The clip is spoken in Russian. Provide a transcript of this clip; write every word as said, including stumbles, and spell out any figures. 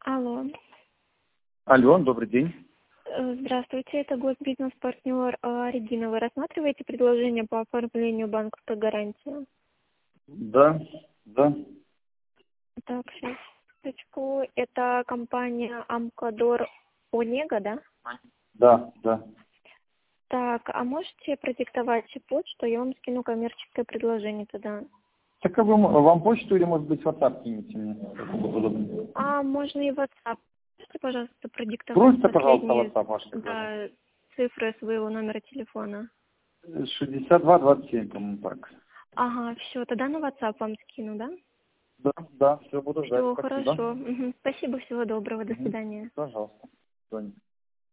Алло. Алло, добрый день. Э, Здравствуйте, это госбизнес-партнер э, Регина. Вы рассматриваете предложение по оформлению банковской гарантии? Да, да, Так, сейчас, секундочку. Это компания Амкадор Онега, да? да, да. Так, а можете продиктовать почту, я вам скину коммерческое предложение тогда. Так а вы м- вам почту или, может быть, WhatsApp кинете мне? Как будет удобнее. А можно и WhatsApp. Можете, пожалуйста, продиктовать Бросьте, пожалуйста, последние WhatsApp ваш предложение. да, цифры своего номера телефона? шестьдесят два двадцать семь, по-моему, так. Ага, все, тогда на WhatsApp вам скину, да? Да, да, все, буду ждать. Все, Спасибо. хорошо. Мгм. Спасибо, всего доброго, до Мгм. свидания. Пожалуйста. До свидания.